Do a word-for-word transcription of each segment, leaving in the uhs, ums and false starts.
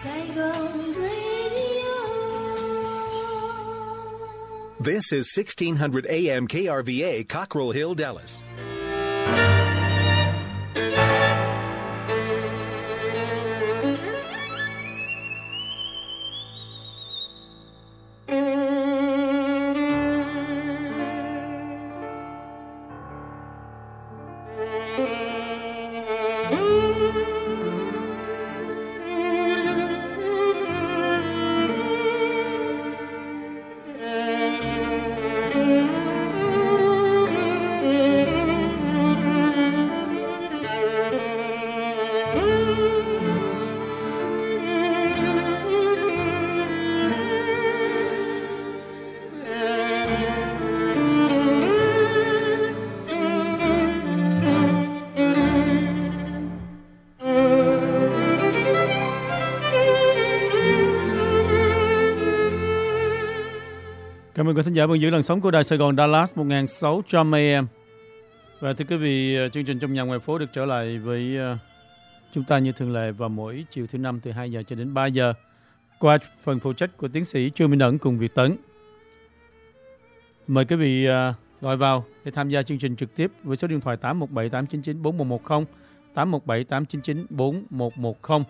Saigon Radio. This is sixteen hundred A M K R V A, Cockrell Hill, Dallas. Cảm ơn quý thính giả vẫn giữ làn sóng của Đài Sài Gòn Dallas một nghìn sáu trăm A M. Và thưa quý vị, chương trình Trong Nhà Ngoài Phố được trở lại với chúng ta như thường lệ vào mỗi chiều thứ năm từ hai giờ cho đến ba giờ qua phần phụ trách của tiến sĩ Trương Minh Ẩn cùng Việt Tấn. Mời quý vị gọi vào để tham gia chương trình trực tiếp với số điện thoại tám một bảy tám chín chín bốn một một không, tám một bảy tám chín chín bốn một một không.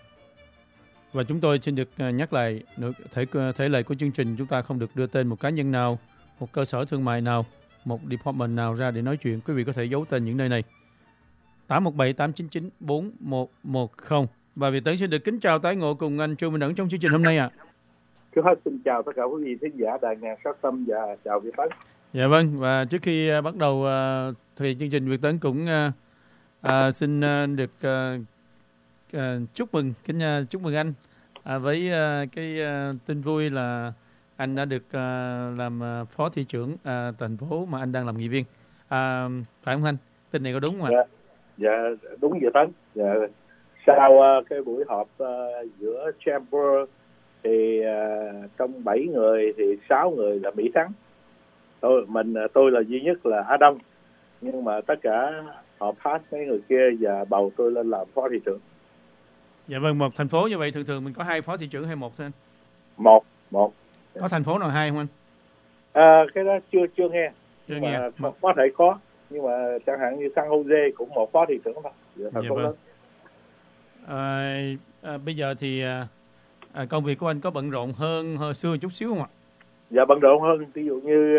Và chúng tôi xin được nhắc lại thể, thể lệ của chương trình, chúng ta không được đưa tên một cá nhân nào, một cơ sở thương mại nào, một department nào ra để nói chuyện. Quý vị có thể giấu tên những nơi này. tám một bảy tám chín chín bốn một một không. Và Việt Tấn xin được kính chào tái ngộ cùng anh Trương Minh Ẩn trong chương trình hôm nay ạ. À. Trước hết xin chào tất cả quý vị thính giả Đài Ngàn Sát Tâm và chào Việt Tấn. Dạ vâng, và trước khi bắt đầu uh, thực hiện chương trình, Việt Tấn cũng uh, uh, xin uh, được uh, uh, chúc mừng, kính uh, chúc mừng anh. À, với uh, cái uh, tin vui là anh đã được uh, làm uh, phó thị trưởng uh, thành phố mà anh đang làm nghị viên. À, phải không anh? Tin này có đúng không ạ? Dạ, dạ đúng vậy Tấn. Dạ. Sau uh, cái buổi họp uh, giữa Chamber thì uh, trong bảy người thì sáu người là Mỹ Thắng. Tôi mình tôi là duy nhất là Á Đông. Nhưng mà tất cả họ pass mấy người kia và bầu tôi lên làm phó thị trưởng. Dạ vâng, một thành phố như vậy thường thường mình có hai phó thị trưởng hay một thôi anh? Một, một. Có thành phố nào hai không anh? À, cái đó chưa chưa nghe. Chưa nhưng nghe. Mà một. Có thể có, nhưng mà chẳng hạn như San Jose cũng một phó thị trưởng thôi. Dạ, thành dạ phố vâng. lớn. À, à, bây giờ thì à, công việc của anh có bận rộn hơn hồi xưa chút xíu không ạ? Dạ bận rộn hơn, ví dụ như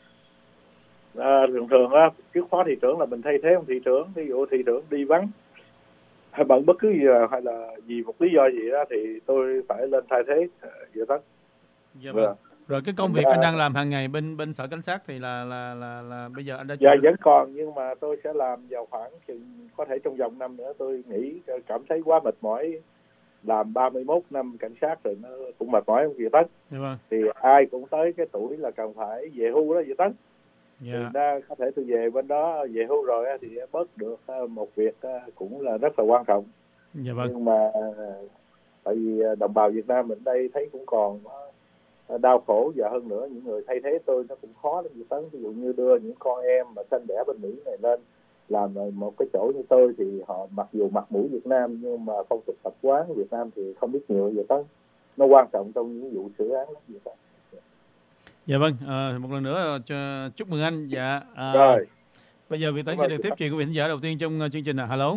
à, thường thường á, trước phó thị trưởng là mình thay thế ông thị trưởng, ví dụ thị trưởng đi vắng hay bận bất cứ gì hay là vì một lý do gì đó thì tôi phải lên thay thế. Dạ đó. Dạ vâng. Rồi, rồi cái công việc à, anh đang làm hàng ngày bên bên sở cảnh sát thì là là là, là bây giờ anh đã dạ vẫn còn, nhưng mà tôi sẽ làm vào khoảng chừng có thể trong vòng năm nữa. Tôi nghĩ cảm thấy quá mệt mỏi, làm ba mươi mốt năm cảnh sát rồi nó cũng mệt mỏi không Việt Tấn. Dạ vâng. Thì ai cũng tới cái tuổi là cần phải về hưu đó Việt Tấn. Dạ. Thì ra có thể tôi về bên đó về hưu rồi thì bớt được một việc cũng là rất là quan trọng. Dạ vâng. Nhưng mà tại vì đồng bào Việt Nam mình đây thấy cũng còn đau khổ, và hơn nữa những người thay thế tôi nó cũng khó lắm Việt Tấn. Ví dụ như đưa những con em mà sinh đẻ bên Mỹ này lên làm một cái chỗ như tôi thì họ mặc dù mặt mũi Việt Nam nhưng mà phong tục tập quán Việt Nam thì không biết nhiều Việt Tấn. Nó quan trọng trong những vụ xử án lắm Việt Tấn. Dạ vâng, à, một lần nữa cho, chúc mừng anh. Dạ. À, rồi. Bây giờ Việt Tấn sẽ được tiếp chuyện của vị khán giả đầu tiên trong uh, chương trình ạ. À. Hello.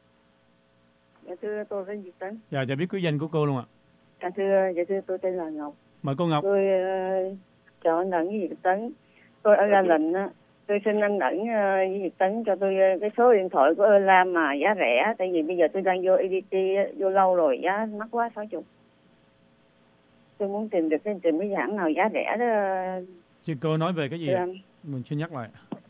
Dạ thưa tôi tên Việt Tấn. Dạ, cho biết quý danh của cô luôn ạ. À, thưa, dạ thưa tôi tên là Ngọc. Mời cô Ngọc. Tôi uh, chào anh Ẩn với Việt Tấn. Tôi ở Ga Lệnh á. Tôi xin anh Ẩn uh, với Việt Tấn cho tôi uh, cái số điện thoại của Lam mà giá rẻ. Tại vì bây giờ tôi đang vô e đê tê vô lâu rồi, giá mắc quá sáu mươi. Tôi muốn tìm được cái tìm cái hãng nào giá rẻ đó. Xin cô nói về cái gì? Tôi, mình xin nhắc lại.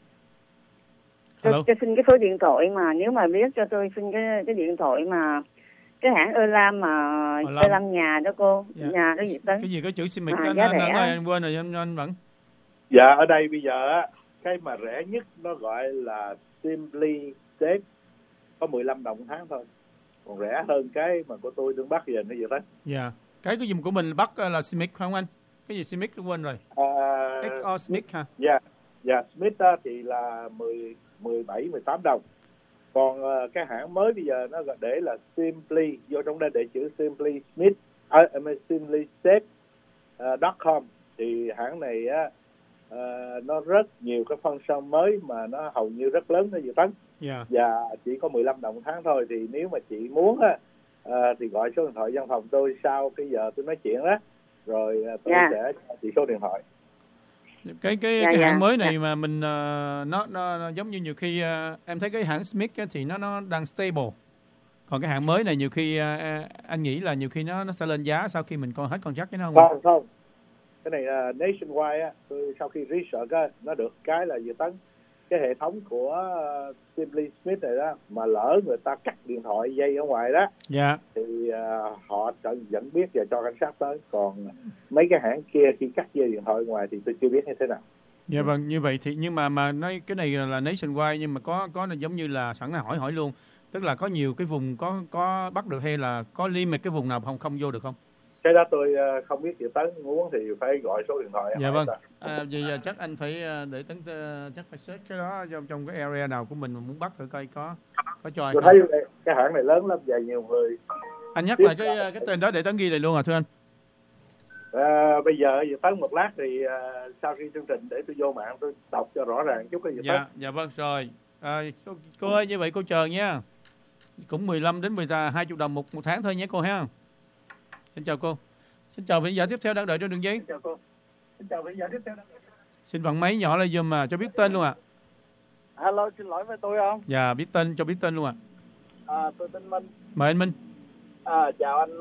Tôi, tôi xin cái số điện thoại mà nếu mà biết cho tôi xin cái cái điện thoại mà cái hãng Elam mà Elam nhà đó cô. Dạ. Nhà đó Việt Tấn. Cái gì có chữ Simic à, anh, anh, anh, anh quên rồi anh, anh vẫn. Dạ ở đây bây giờ á, cái mà rẻ nhất nó gọi là Simply Safe, có mười lăm đồng tháng thôi. Còn rẻ hơn cái mà của tôi đừng bắt giờ nó vậy đó. Dạ. Cái cái dùng của mình bắt là Simic không anh? Cái gì Simic tôi quên rồi. À, ích o Simic hả? Dạ. Dạ Smith á, thì là mười, mười bảy, mười tám đồng. Còn uh, cái hãng mới bây giờ nó để là Simply, vô trong đây để chữ Simply Smith, à, Simply Safe uh, dot com. Thì hãng này á uh, nó rất nhiều cái function mới mà nó hầu như rất lớn đó Dự Tấn. Yeah. Và chỉ có mười lăm đồng tháng thôi. Thì nếu mà chị muốn á uh, thì gọi số điện thoại văn phòng tôi sau cái giờ tôi nói chuyện đó, rồi uh, tôi yeah. sẽ cho chị số điện thoại. Cái cái dạ, cái dạ, hãng mới này dạ. mà mình uh, nó, nó nó giống như nhiều khi uh, em thấy cái hãng Smith á, thì nó nó đang stable. Còn cái hãng mới này nhiều khi uh, anh nghĩ là nhiều khi nó nó sẽ lên giá sau khi mình còn hết contract cái nó không? Không không. Cái này là uh, nationwide á, tôi sau khi research á, nó được cái là Dự Tấn, cái hệ thống của uh, Simply Smith này đó mà lỡ người ta cắt điện thoại dây ở ngoài đó, dạ. thì uh, họ sẽ dẫn biết và cho cảnh sát tới. Còn mấy cái hãng kia khi cắt dây điện thoại ở ngoài thì tôi chưa biết như thế nào. Dạ vâng, như vậy thì nhưng mà mà nói cái này là nationwide, nhưng mà có có là giống như là sẵn là hỏi hỏi luôn, tức là có nhiều cái vùng có có bắt được hay là có limit cái vùng nào không không vô được không? Cái đó tôi uh, không biết. Dự Tấn muốn thì phải gọi số điện thoại. Dạ vâng. À, vậy giờ chắc anh phải để Tấn chắc phải search cái đó trong trong cái area nào của mình mà muốn bắt thử coi có có cho hay tôi không. Tôi thấy cái hãng này lớn lắm và nhiều người. Anh nhắc lại cái cái tên đó để Tấn ghi lại luôn à thưa anh. À, bây giờ Dự Tấn một lát thì uh, sau khi chương trình để tôi vô mạng tôi đọc cho rõ ràng chút cái Dự Tấn. Dạ, dạ vâng rồi. À, cô, cô ơi, như vậy cô chờ nha. Cũng mười lăm đến mười hai mươi đồng một một tháng thôi nhé cô ha. Xin chào cô. Xin chào vị giả tiếp theo đang đợi trên đường dây. Xin chào cô. Xin chào vị giả tiếp theo đang đợi. Xin vặn máy nhỏ lại giùm mà cho biết tên luôn ạ. À. Hello, xin lỗi với tôi không? Dạ, biết tên cho biết tên luôn ạ. À. À, tôi tên Minh. Mời anh Minh. À, chào anh.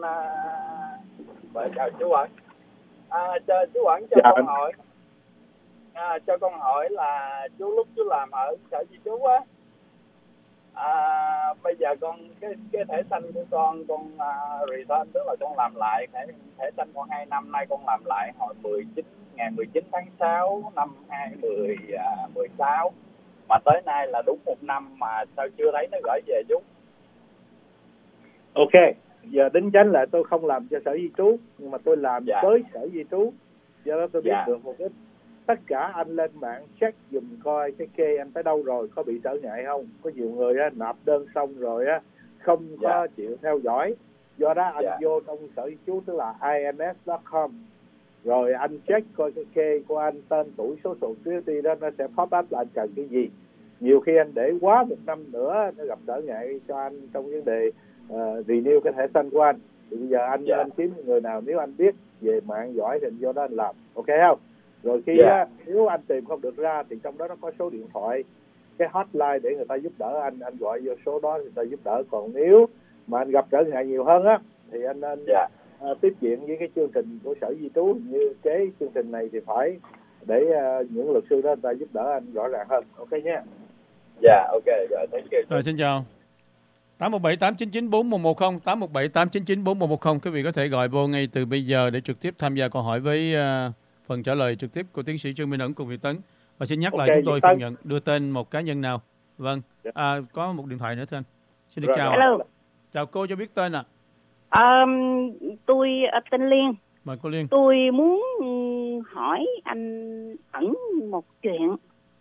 À, chào chú Quảng. À, cho chú Quảng cho dạ. con hỏi. À, cho con hỏi là chú lúc chú làm ở sở di trú á, à, bây giờ con cái cái thẻ xanh của con con uh, return, tức là con làm lại thẻ thẻ xanh con hai năm nay con làm lại hồi mười chín ngày mười chín tháng sáu năm hai nghìn mười sáu, mà tới nay là đúng một năm mà sao chưa thấy nó gửi về chú? Ok, giờ đính chánh lại tôi không làm cho sở di trú, nhưng mà tôi làm dạ. với sở di trú, do đó tôi biết dạ. được một ít. Tất cả anh lên mạng check dùm coi cái kê anh tới đâu rồi, có bị trở ngại không. Có nhiều người á, nộp đơn xong rồi á, không dạ. có chịu theo dõi. Do đó anh dạ. vô trong sở di trú, tức là i en ét chấm com, rồi anh check coi cái kê của anh, tên, tuổi, số social security đó, nó sẽ pop up là anh cần cái gì. Nhiều khi anh để quá một năm nữa nó gặp trở ngại cho anh trong vấn đề uh, renew cái thẻ xanh của anh. Thì bây giờ anh dạ. anh kiếm người nào nếu anh biết về mạng giỏi thì anh vô đó anh làm, ok không? Rồi khi yeah. á, nếu anh tìm không được ra thì trong đó nó có số điện thoại, cái hotline để người ta giúp đỡ anh, anh gọi vô số đó người ta giúp đỡ. Còn nếu mà anh gặp trở ngại nhiều hơn á thì anh nên yeah. uh, tiếp chuyện với cái chương trình của sở di trú. Như cái chương trình này thì phải để uh, những luật sư đó người ta giúp đỡ anh rõ ràng hơn, ok nhé. Dạ, yeah, ok, rồi, thank you. Rồi, xin chào. tám một bảy tám chín chín bốn một một không, tám một bảy tám chín chín bốn một một không. Quý vị có thể gọi vô ngay từ bây giờ để trực tiếp tham gia câu hỏi với uh, phần trả lời trực tiếp của tiến sĩ Trương Minh Ẩn cùng Việt Tấn. Và xin nhắc okay, lại chúng tôi không nhận đưa tên một cá nhân nào. Vâng, à, có một điện thoại nữa thưa anh. Xin được chào. Hello. Chào cô, cho biết tên ạ. À. Um, tôi tên Liên. Mời cô Liên. Tôi muốn hỏi anh Ẩn một chuyện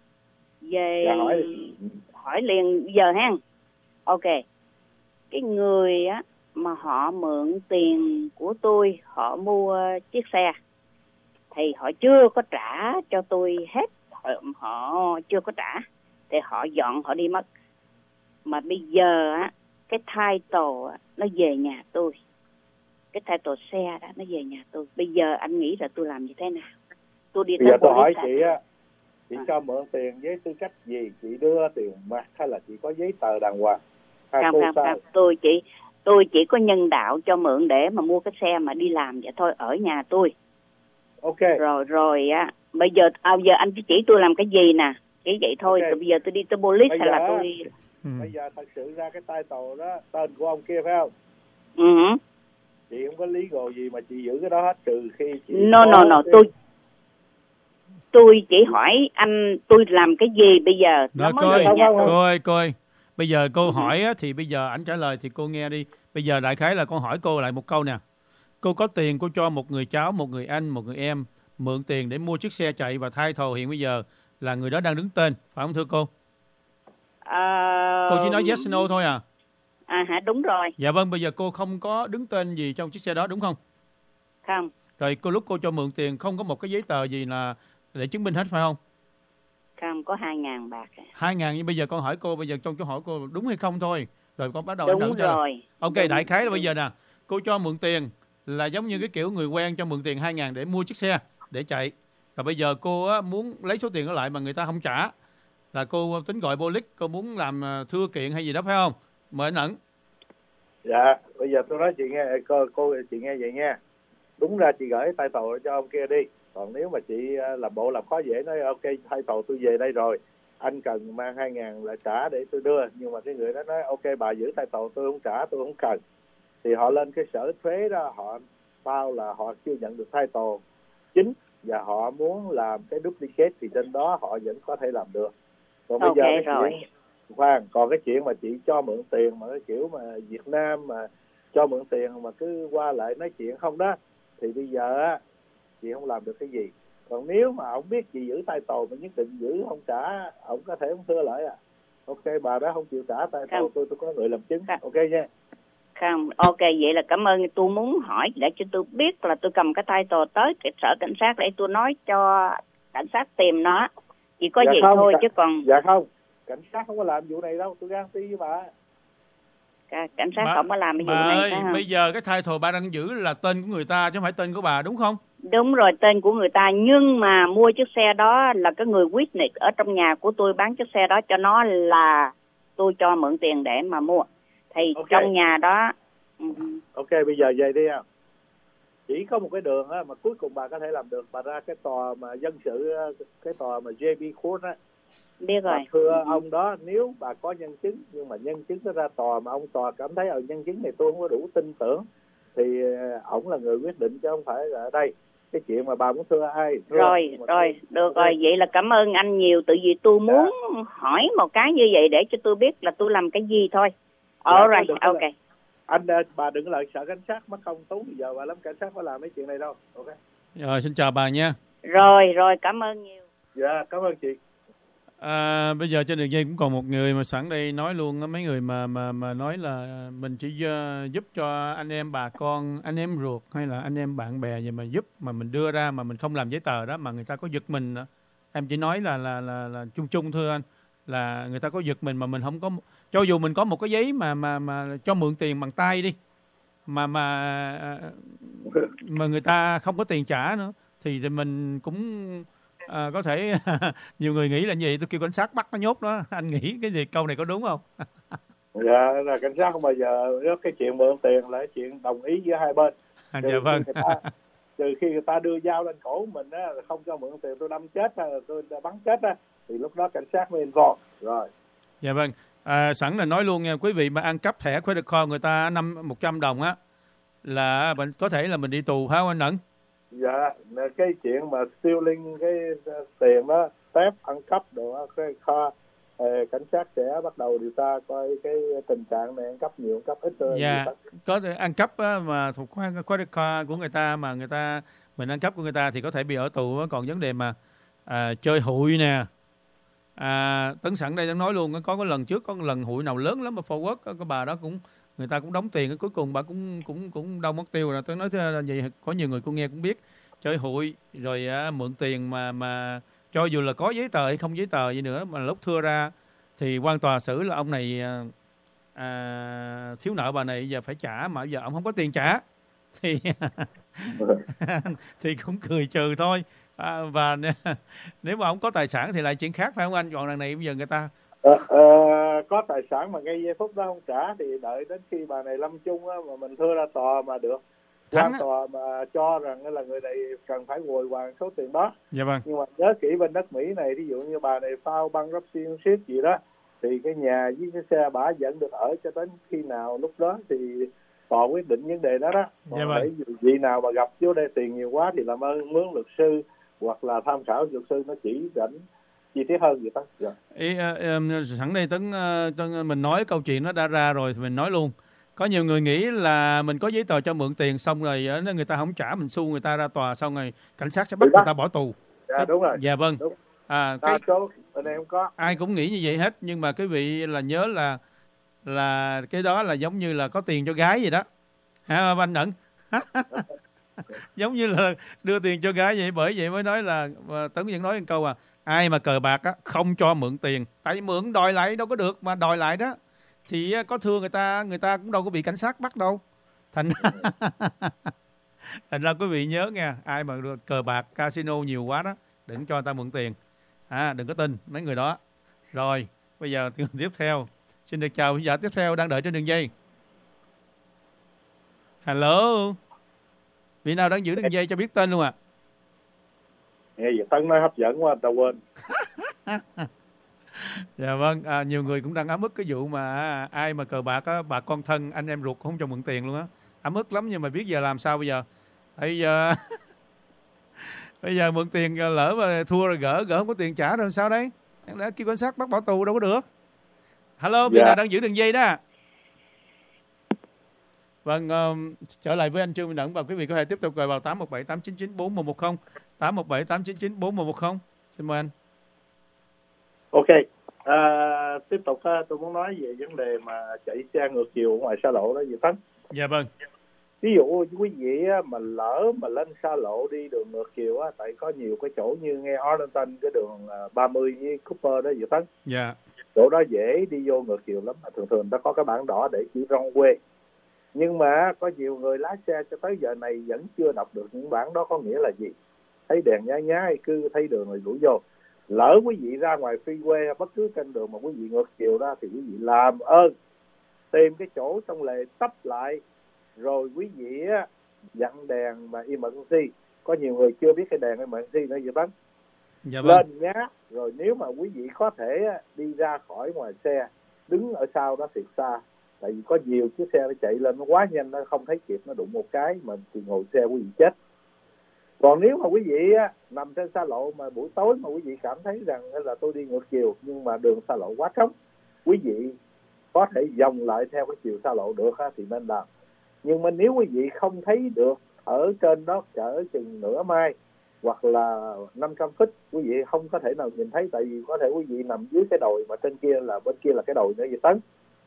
về dạ, hỏi. hỏi liền giờ ha. Ok. Cái người á mà họ mượn tiền của tôi, họ mua chiếc xe thì họ chưa có trả cho tôi hết, họ, họ chưa có trả thì họ dọn họ đi mất. Mà bây giờ á cái title á, nó về nhà tôi, cái title xe đó nó về nhà tôi. Bây giờ anh nghĩ là tôi làm như thế nào? Tôi đi bây giờ tôi hỏi à? chị á, chị à. cho mượn tiền với tư cách gì? Chị đưa tiền mặt hay là chị có giấy tờ đàng hoàng? Không, không, không, tôi chỉ tôi chỉ có nhân đạo cho mượn để mà mua cái xe mà đi làm vậy thôi, ở nhà tôi. Ok. Rồi rồi á, bây giờ à, giờ anh chỉ chỉ tôi làm cái gì nè, chỉ vậy thôi. Okay. Rồi bây giờ tôi đi tới police bây hay giờ, là tôi ừ. Bây giờ thật sự ra cái title đó tên của ông kia phải không? Ừ. Chị không có legal gì mà chị giữ cái đó hết, trừ khi chị no no no cái... tôi tôi chỉ hỏi anh tôi làm cái gì bây giờ. Rồi coi coi coi bây giờ cô ừ. hỏi á, thì bây giờ anh trả lời thì cô nghe đi. Bây giờ đại khái là con hỏi cô lại một câu nè. Cô có tiền, cô cho một người cháu, một người anh, một người em mượn tiền để mua chiếc xe chạy và title hiện bây giờ là người đó đang đứng tên, phải không thưa cô? À, Cô chỉ nói yes no thôi à? À hả, đúng rồi. Dạ vâng, bây giờ cô không có đứng tên gì trong chiếc xe đó đúng không? Không. Rồi cô lúc cô cho mượn tiền không có một cái giấy tờ gì là để chứng minh hết phải không? Không, có hai ngàn bạc. Hai ngàn, nhưng bây giờ con hỏi cô, bây giờ trong câu hỏi cô đúng hay không thôi. Rồi con bắt đầu em Đúng đợi cho. rồi. Ok, Đúng. đại khái là bây giờ nè, cô cho mượn tiền là giống như cái kiểu người quen cho mượn tiền hai ngàn để mua chiếc xe để chạy. Rồi bây giờ cô á, muốn lấy số tiền đó lại mà người ta không trả, là cô tính gọi police, cô muốn làm à, thưa kiện hay gì đó phải không? Mời anh Ẩn. Dạ, bây giờ tôi nói chị nghe, cô, cô chị nghe vậy nha. Đúng ra chị gửi tay tàu cho ông kia đi. Còn nếu mà chị làm bộ làm khó dễ, nói ok tay tàu tôi về đây rồi, anh cần mang hai ngàn là trả để tôi đưa. Nhưng mà cái người đó nói ok bà giữ tay tàu tôi không trả, tôi không cần. Thì họ lên cái sở thuế đó, họ bao là họ chưa nhận được tay tàu chính và họ muốn làm cái duplicate thì trên đó họ vẫn có thể làm được. Còn bây Ok giờ cái rồi. chuyện, khoan, còn cái chuyện mà chị cho mượn tiền mà cái kiểu mà Việt Nam mà cho mượn tiền mà cứ qua lại nói chuyện không đó, thì bây giờ á chị không làm được cái gì. Còn nếu mà ông biết chị giữ tay tàu mà nhất định giữ không trả, ông có thể không thưa lại à. Ok, bà đó không chịu trả tay tàu tôi tôi có người làm chứng. Ok nha. Không, ok, vậy là cảm ơn. Tôi muốn hỏi để cho tôi biết là tôi cầm cái tay tờ tới cái sở cảnh sát để tôi nói cho cảnh sát tìm nó. Chỉ có Dạ vậy không, thôi dạ, chứ còn... Dạ không, cảnh sát không có làm vụ này đâu, tôi guarantee với bà. Cảnh sát bà, không có làm cái vụ bà này ơi, phải không? bây giờ cái title bà đang giữ là tên của người ta chứ không phải tên của bà đúng không? Đúng rồi, tên của người ta, nhưng mà mua chiếc xe đó là cái người witness ở trong nhà của tôi bán chiếc xe đó cho nó là tôi cho mượn tiền để mà mua. Thì okay. Trong nhà đó... Ok, bây giờ về đi không? Chỉ có một cái đường á, mà cuối cùng bà có thể làm được, bà ra cái tòa mà dân sự, cái tòa mà J B Court á. Biết rồi. Bà thưa ừ. ông đó, nếu bà có nhân chứng, nhưng mà nhân chứng nó ra tòa mà ông tòa cảm thấy ở nhân chứng này tôi không có đủ tin tưởng, thì ổng là người quyết định chứ không phải là ở đây. Cái chuyện mà bà muốn thưa ai? Thưa rồi, rồi, tôi... được okay. Rồi, vậy là cảm ơn anh nhiều, tự vì tôi muốn dạ. hỏi một cái như vậy để cho tôi biết là tôi làm cái gì thôi. All dạ, right, ok. Là... Anh, bà đừng lại sợ cảnh sát mất công tốn, bây giờ bà lắm cảnh sát có làm mấy chuyện này đâu. Ok. Rồi, xin chào bà nha. Rồi, rồi, cảm ơn nhiều. Dạ, cảm ơn chị. À, bây giờ trên đường dây cũng còn một người mà sẵn đây nói luôn, mấy người mà mà mà nói là mình chỉ uh, giúp cho anh em bà con, anh em ruột hay là anh em bạn bè gì mà giúp mà mình đưa ra mà mình không làm giấy tờ đó mà người ta có giật mình đó. Em chỉ nói là là là là chung chung thưa anh, là người ta có giật mình mà mình không có, cho dù mình có một cái giấy mà mà mà cho mượn tiền bằng tay đi mà mà mà người ta không có tiền trả nữa thì, thì mình cũng À, có thể nhiều người nghĩ là gì, tôi kêu cảnh sát bắt nó nhốt đó. Anh nghĩ cái gì câu này có đúng không? Dạ, là cảnh sát không bao giờ nếu cái chuyện mượn tiền là chuyện đồng ý giữa hai bên. À, dạ vâng. Khi ta, trừ khi người ta đưa dao lên cổ mình á, không cho mượn tiền, tôi đâm chết hay là tôi bắn chết á, thì lúc đó cảnh sát mới involve rồi. Dạ vâng. À, sẵn là nói luôn nha quý vị, mà ăn cắp thẻ credit card người ta năm một trăm đồng á là mình có thể là mình đi tù phải không anh Ẩn? Dạ, cái chuyện mà stealing cái tiền đó, theft, ăn cắp đồ đó, cái kho, cảnh sát sẽ bắt đầu điều tra coi cái tình trạng này ăn cắp nhiều, ăn cắp ít. Dạ, có thể ăn cắp á, mà thuộc credit card của người ta mà người ta mình ăn cắp của người ta thì có thể bị ở tù. Còn vấn đề mà à, chơi hụi nè, à, Tấn sẵn đây nói luôn, có cái lần trước có cái lần hụi nào lớn lắm mà forward cái bà đó cũng người ta cũng đóng tiền, cuối cùng bà cũng cũng cũng đâu mất tiêu rồi. Tôi nói thế là vậy, có nhiều người cô nghe cũng biết chơi hụi rồi à, mượn tiền mà mà cho dù là có giấy tờ hay không giấy tờ gì nữa mà lúc thưa ra thì quan tòa xử là ông này à, thiếu nợ bà này giờ phải trả, mà giờ ông không có tiền trả thì thì cũng cười trừ thôi. À, và nếu mà ông có tài sản thì lại chuyện khác phải không anh? Còn lần này bây giờ người ta Ờ, ờ, có tài sản mà ngay giây phút đó không trả thì đợi đến khi bà này lâm chung á, mà mình thưa ra tòa mà được quan tòa mà cho rằng là người này cần phải bồi hoàn số tiền đó. Dạ vâng. Nhưng mà nhớ kỹ bên đất Mỹ này, ví dụ như bà này phao bankruptcy gì đó thì cái nhà với cái xe bà vẫn được ở cho đến khi nào, lúc đó thì tòa quyết định vấn đề đó đó. Còn dạ vâng. để vị nào mà gặp vô đây tiền nhiều quá thì làm ơn mướn luật sư hoặc là tham khảo luật sư nó chỉ dẫn chi tiết hơn vậy đó. Dạ. Ý, uh, sẵn đây Tấn, uh, Tấn mình nói câu chuyện nó đã ra rồi thì mình nói luôn. Có nhiều người nghĩ là mình có giấy tờ cho mượn tiền xong rồi uh, người ta không trả mình xu người ta ra tòa xong rồi cảnh sát sẽ bắt người ta bỏ tù. Dạ, đúng rồi. Dạ vâng. Đúng. À, cái À, số bên em không có. ai cũng nghĩ như vậy hết, nhưng mà quý vị là nhớ là là cái đó là giống như là có tiền cho gái vậy đó, hả anh Ẩn? Giống như là đưa tiền cho gái vậy, bởi vậy mới nói là mà Tấn vẫn nói một câu à, ai mà cờ bạc á không cho mượn tiền, tại vì mượn đòi lại đâu có được, mà đòi lại đó thì có thưa người ta, người ta cũng đâu có bị cảnh sát bắt đâu. Thành thành ra quý vị nhớ nha, ai mà cờ bạc casino nhiều quá đó đừng cho người ta mượn tiền, à, đừng có tin mấy người đó. Rồi bây giờ tiếp theo xin được chào khán giả tiếp theo đang đợi trên đường dây. Hello, vị nào đang giữ đường dây cho biết tên luôn ạ. À? Nghe Việt Tấn nói hấp dẫn quá, tao quên. Dạ vâng, à, nhiều người cũng đang ấm ức cái vụ mà à, ai mà cờ bạc á, bà con thân anh em ruột không cho mượn tiền luôn á, ấm ức lắm, nhưng mà biết giờ làm sao bây giờ. Bây giờ bây giờ mượn tiền lỡ mà thua rồi gỡ gỡ không có tiền trả rồi sao đấy, đáng lẽ kêu cảnh sát bắt bỏ tù đâu có được. Hello, vị Dạ. nào đang giữ đường dây đó. Vâng, um, trở lại với anh Trương Minh Đẳng và quý vị có thể tiếp tục gọi vào tám một bảy tám chín chín bốn một một không, tám một bảy tám chín chín bốn một một không. Xin mời anh. Ok, à, tiếp tục ha, tôi muốn nói về vấn đề mà chạy xe ngược chiều ở ngoài xa lộ đó Việt Tấn. Dạ vâng. Ví dụ quý vị á, mà lỡ mà lên xa lộ đi đường ngược chiều á, tại có nhiều cái chỗ như nghe Arlington cái đường ba mươi với Cooper đó Việt Tấn. Dạ. Chỗ đó dễ đi vô ngược chiều lắm, thường thường nó có cái bảng đỏ để chỉ wrong way. Nhưng mà có nhiều người lái xe cho tới giờ này vẫn chưa đọc được những bảng đó có nghĩa là gì. Thấy đèn nhái nhái cứ thấy đường rồi đuổi vô. Lỡ quý vị ra ngoài freeway hay bất cứ trên đường mà quý vị ngược chiều đó thì quý vị làm ơn tìm cái chỗ trong lề tấp lại, rồi quý vị á dặn đèn mà emergency. Có nhiều người chưa biết cái đèn emergency nữa vậy Tấn. Dạ vâng. Lên nhá, rồi nếu mà quý vị có thể á, đi ra khỏi ngoài xe, đứng ở sau đó thiệt xa, tại vì có nhiều chiếc xe nó chạy lên nó quá nhanh, nó không thấy kịp, nó đụng một cái mà thì ngồi xe quý vị chết. Còn nếu mà quý vị á, nằm trên xa lộ mà buổi tối mà quý vị cảm thấy rằng là tôi đi ngược chiều nhưng mà đường xa lộ quá trống, quý vị có thể vòng lại theo cái chiều xa lộ được á, thì nên làm. Nhưng mà nếu quý vị không thấy được ở trên đó cỡ chừng nửa mai hoặc là năm trăm feet, quý vị không có thể nào nhìn thấy, tại vì có thể quý vị nằm dưới cái đồi mà trên kia là bên kia là cái đồi nữa vậy Tấn.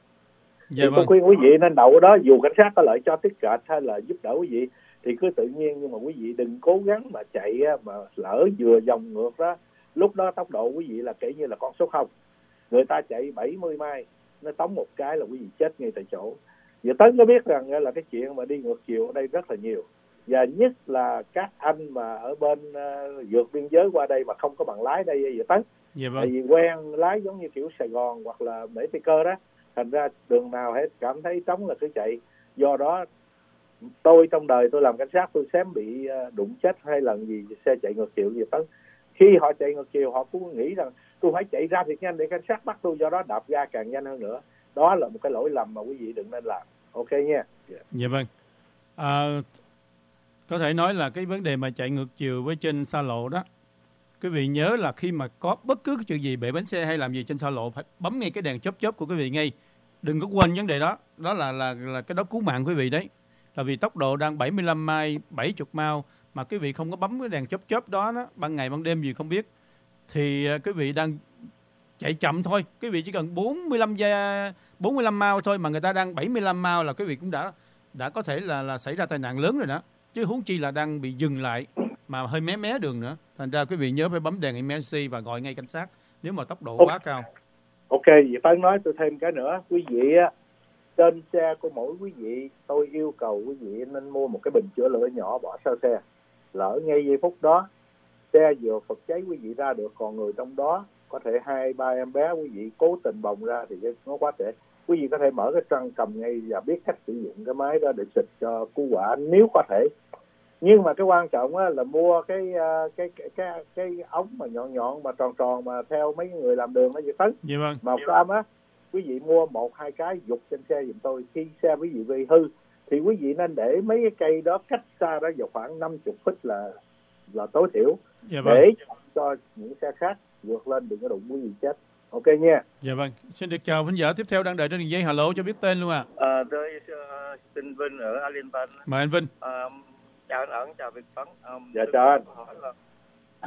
Dạ thì vâng. tôi khuyên quý vị nên đậu ở đó, dù cảnh sát có lợi cho ticket hay là giúp đỡ quý vị thì cứ tự nhiên, nhưng mà quý vị đừng cố gắng mà chạy mà lỡ vừa vòng ngược đó, lúc đó tốc độ quý vị là kể như là con số không, người ta chạy bảy mươi mai nó tống một cái là quý vị chết ngay tại chỗ. Giờ Tấn có biết rằng là cái chuyện mà đi ngược chiều ở đây rất là nhiều, và nhất là các anh mà ở bên uh, vượt biên giới qua đây mà không có bằng lái đây vậy Tấn. Dạ vâng. Tại vì quen lái giống như kiểu Sài Gòn hoặc là Mỹ Tây Cơ đó, thành ra đường nào hết cảm thấy trống là cứ chạy. Do đó tôi trong đời tôi làm cảnh sát tôi xém bị đụng chết hai lần vì xe chạy ngược chiều vậy Tấn. Khi họ chạy ngược chiều họ cũng nghĩ rằng tôi phải chạy ra thiệt nhanh để cảnh sát bắt tôi, do đó đạp ga càng nhanh hơn nữa. Đó là một cái lỗi lầm mà quý vị đừng nên làm. Ok nha. Yeah. Dạ vâng. À, có thể nói là cái vấn đề mà chạy ngược chiều với trên xa lộ đó, quý vị nhớ là khi mà có bất cứ cái chuyện gì bể bánh xe hay làm gì trên xa lộ phải bấm ngay cái đèn chớp chớp của quý vị ngay, đừng có quên vấn đề đó. Đó là là là cái đó cứu mạng quý vị đấy, là vì tốc độ đang bảy mươi lăm mai, bảy mươi mao mà quý vị không có bấm cái đèn chớp chớp đó, đó ban ngày ban đêm gì không biết, thì quý vị đang chạy chậm thôi. Quý vị chỉ cần bốn mươi lăm giây, bốn mươi lăm mao thôi mà người ta đang bảy mươi lăm mao là quý vị cũng đã đã có thể là là xảy ra tai nạn lớn rồi đó, chứ huống chi là đang bị dừng lại mà hơi mé mé đường nữa. Thành ra quý vị nhớ phải bấm đèn emergency và gọi ngay cảnh sát nếu mà tốc độ okay. quá cao. Ok, vậy Tấn nói tôi thêm cái nữa. Quý vị á, trên xe của mỗi quý vị tôi yêu cầu quý vị nên mua một cái bình chữa lửa nhỏ bỏ sau xe. Lỡ ngay giây phút đó xe vừa phật cháy quý vị ra được, còn người trong đó có thể hai ba em bé quý vị cố tình bồng ra thì nó quá trễ. Quý vị có thể mở cái trăng cầm ngay và biết cách sử dụng cái máy đó để xịt cho cứu hỏa nếu có thể. Nhưng mà cái quan trọng á, là mua cái cái cái cái cái ống mà nhọn nhọn mà tròn tròn mà theo mấy người làm đường nó vậy Tấn. Dạ vâng. Màu cam á, quý vị mua một hai cái dục trên xe giùm tôi. Khi xe quý vị bị hư thì quý vị nên để mấy cái cây đó cách xa đó vào khoảng năm mươi feet là là tối thiểu. Dạ vâng. Để cho những xe khác vượt lên đừng có đụng quý vị chết. Ok nha. Dạ vâng. Xin được chào khán giả tiếp theo đang đợi trên đường dây. Hello, cho biết tên luôn ạ. À. À, tôi uh, tên Vinh ở Arlington. Mời anh Vinh. À, chào anh Ẩn, chào Việt Tuấn. Um, dạ chào anh. Hỏi là,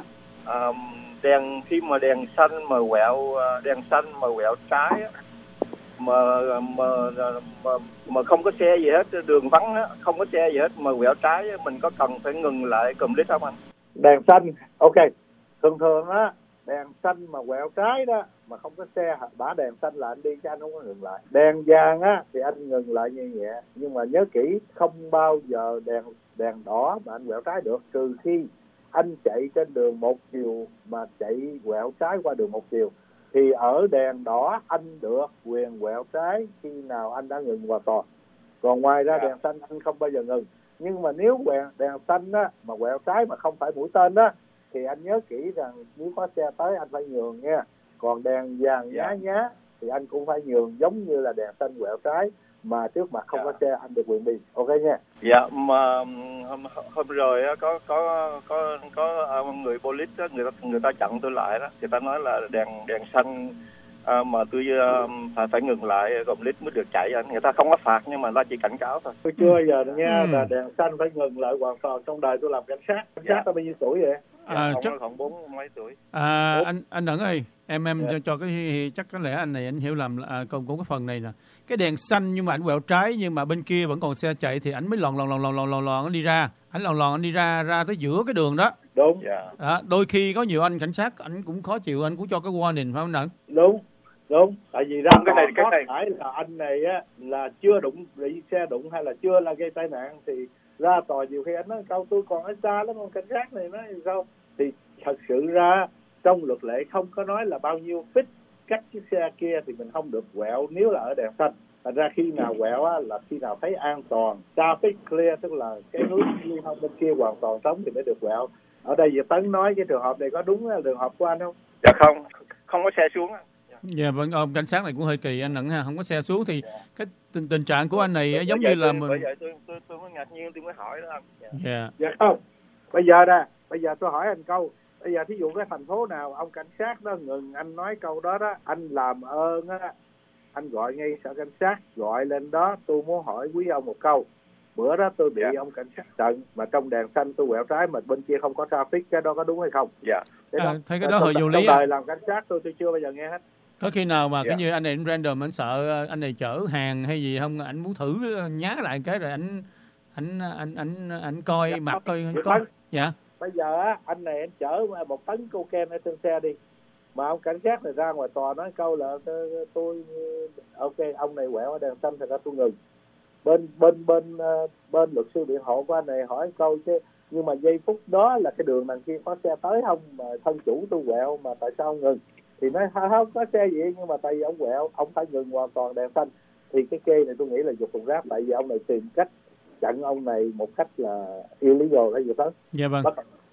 à, đèn khi mà đèn xanh mà quẹo đèn xanh mà quẹo trái á, mà mà mà mà không có xe gì hết, đường vắng á, không có xe gì hết mà quẹo trái á, mình có cần phải ngừng lại complete không anh? Đèn xanh, ok. Thường thường á, đèn xanh mà quẹo trái đó mà không có xe bả đèn xanh là anh đi chứ anh không có ngừng lại. Đèn vàng á thì anh ngừng lại nhẹ nhẹ, nhưng mà nhớ kỹ không bao giờ đèn đèn đỏ mà anh quẹo trái được, trừ khi anh chạy trên đường một chiều mà chạy quẹo trái qua đường một chiều thì ở đèn đỏ anh được quyền quẹo trái khi nào anh đã ngừng hoàn toàn. Còn ngoài ra đèn xanh anh không bao giờ ngừng. Nhưng mà nếu quẹo đèn xanh á mà quẹo trái mà không phải mũi tên á thì anh nhớ kỹ rằng nếu có xe tới anh phải nhường nha. Còn đèn vàng nhá nhá thì anh cũng phải nhường giống như là đèn xanh quẹo trái, mà trước mặt không yeah. có xe anh được quyền đi, ok nha. Dạ, mà hôm, hôm rồi á, có có có có người police á, người ta người ta chặn tôi lại đó, người ta nói là đèn đèn xanh à, mà tôi à, phải phải ngừng lại police mới được chạy anh, người ta không có phạt nhưng mà ta chỉ cảnh cáo thôi. Tôi chưa giờ nha ừ. là đèn xanh phải ngừng lại hoàn toàn. Trong đời tôi làm cảnh sát, cảnh sát là bao nhiêu tuổi vậy? À, dạ, chắc khoảng bốn mấy tuổi. À, anh anh Ẩn ơi, em em yeah. cho, cho cái chắc có lẽ anh này anh hiểu lầm à, còn cũng cái phần này nè. Cái đèn xanh nhưng mà anh quẹo trái nhưng mà bên kia vẫn còn xe chạy thì anh mới lòn lòn lòn lòn lòn lòn lòn anh đi ra, anh lòn lòn anh đi ra ra tới giữa cái đường đó. Đúng. Yeah. À, đôi khi có nhiều anh cảnh sát anh cũng khó chịu, anh cũng cho cái warning phải không Ẩn? Đúng. Đúng, tại vì ra cái này cái này phải là anh này á là chưa đụng bị xe đụng hay là chưa là gây tai nạn thì ra tòa nhiều khi anh nói câu tôi còn ở xa lắm, ông cảnh sát này nói sao thì thật sự ra trong luật lệ không có nói là bao nhiêu feet cách chiếc xe kia thì mình không được quẹo nếu là ở đèn xanh. Thành ra khi nào quẹo á là khi nào thấy an toàn, traffic clear, tức là cái hướng lưu thông bên kia hoàn toàn trống thì mới được quẹo. Ở đây Việt Tấn nói cái trường hợp này có đúng là trường hợp của anh không? Dạ không, không có xe xuống á. Dạ vâng, ông cảnh sát này cũng hơi kỳ anh Ẩn ha, không có xe xuống thì yeah. cái tình, tình trạng của anh này bởi giống như là tôi, mình. Bởi vậy tôi tôi tôi mới ngạc nhiên tôi mới hỏi đó anh. Dạ. Yeah. Dạ không. Bây giờ nè, bây giờ tôi hỏi anh câu, bây giờ thí dụ cái thành phố nào ông cảnh sát đó ngừng anh nói câu đó đó, anh làm ơn á, anh gọi ngay sở cảnh sát gọi lên đó, tôi muốn hỏi quý ông một câu. Bữa đó tôi bị yeah. ông cảnh sát trận mà trong đèn xanh tôi quẹo trái mà bên kia không có traffic, cái đó có đúng hay không? Dạ. Yeah. À, thấy cái đó hơi vô lý. Trong đời làm cảnh sát tôi tôi chưa bao giờ nghe hết. Có khi nào mà yeah. cái như anh này anh random anh sợ anh này chở hàng hay gì không, anh muốn thử nhá lại cái rồi anh anh anh anh anh coi dạ, mặt coi coi. Dạ. Bây giờ á anh này anh chở một tấn cocaine ở trên xe đi. Mà ông cảnh sát này ra ngoài tòa nói câu là tôi, tôi ok ông này quẹo ở đèn xanh thì ra tôi ngừng. Bên bên bên bên luật sư biện hộ của anh này hỏi câu chứ nhưng mà giây phút đó là cái đường đằng kia có xe tới không mà thân chủ tôi quẹo mà tại sao ông ngừng? Thì nói không có xe gì nhưng mà tại vì ông quẹo ông phải ngừng hoàn toàn đèn xanh. Thì cái kê này tôi nghĩ là dục thùng rác, tại vì ông này tìm cách chặn ông này một cách là illegal hay gì đó. Dạ vâng. Bắt...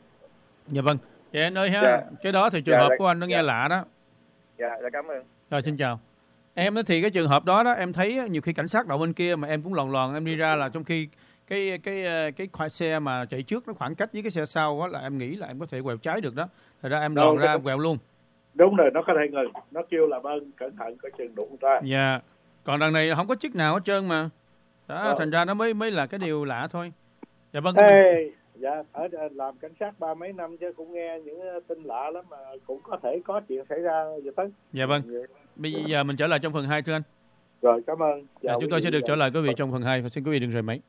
Dạ vâng. Dạ anh ơi ha, dạ. cái đó thì trường dạ, hợp dạ, của anh nó dạ. nghe lạ đó. Dạ, dạ cảm ơn. Rồi xin chào. Em thì cái trường hợp đó đó em thấy nhiều khi cảnh sát đậu bên kia mà em cũng lòn lòn em đi ra là trong khi cái cái cái khoa xe mà chạy trước nó khoảng cách với cái xe sau đó là em nghĩ là em có thể quẹo trái được đó. Thật ra em lòn ra em quẹo luôn. Đúng rồi, nó có thể ngừng, nó kêu là ơn cẩn thận có chừng đụng ra. Dạ. Còn đằng này không có chức nào hết trơn mà. Đó, ờ. thành ra nó mới mới là cái điều lạ thôi. Dạ vâng. Ê, mình... dạ ở làm cảnh sát ba mấy năm chứ cũng nghe những tin lạ lắm mà cũng có thể có chuyện xảy ra vậy Tấn. Dạ vâng. Bây giờ mình trở lại trong phần hai thưa anh. Rồi, cảm ơn. Dạ, chúng tôi sẽ được trở lại quý vị trong phần hai và xin quý vị đừng rời máy.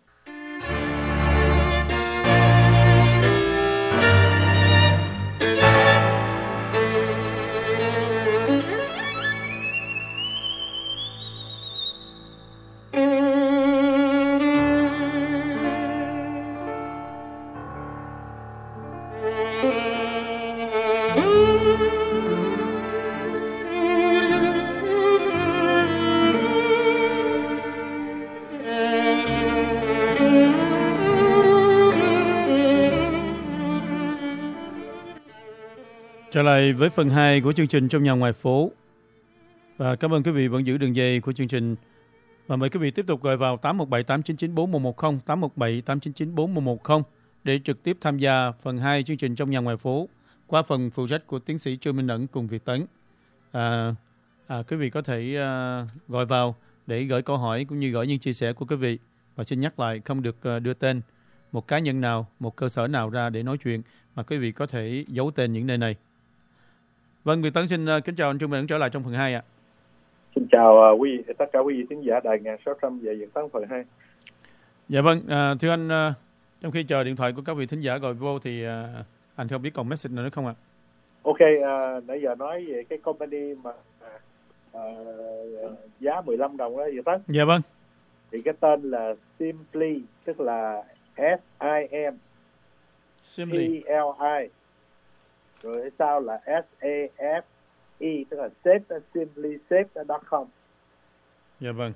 Trở lại với phần hai của chương trình Trong Nhà Ngoài Phố. Và cảm ơn quý vị vẫn giữ đường dây của chương trình. Và mời quý vị tiếp tục gọi vào tám một bảy tám chín chín bốn một một không, tám một bảy tám chín chín bốn một một không để trực tiếp tham gia phần hai chương trình Trong Nhà Ngoài Phố qua phần phụ trách của tiến sĩ Trương Minh Ẩn cùng Việt Tấn. À, à, quý vị có thể à, gọi vào để gửi câu hỏi cũng như gửi những chia sẻ của quý vị. Và xin nhắc lại không được à, đưa tên một cá nhân nào, một cơ sở nào ra để nói chuyện, mà quý vị có thể giấu tên những nơi này. Vâng, Việt Tấn xin uh, kính chào anh Trung Bình trở lại trong phần hai ạ. Xin chào uh, quý tất cả quý vị khán giả đài một nghìn sáu trăm về Việt Tấn phần hai. Dạ vâng, uh, thưa anh, uh, trong khi chờ điện thoại của các vị thính giả gọi vô thì uh, anh không biết còn message nào nữa không ạ? Ok, uh, nãy giờ nói về cái company mà uh, giá mười lăm đồng đó Việt Tấn. Dạ vâng. Thì cái tên là Simply, tức là S I M Simply. P L I, rồi sau là S A F E, tức là safe, simply safe chấm com. Dạ vâng.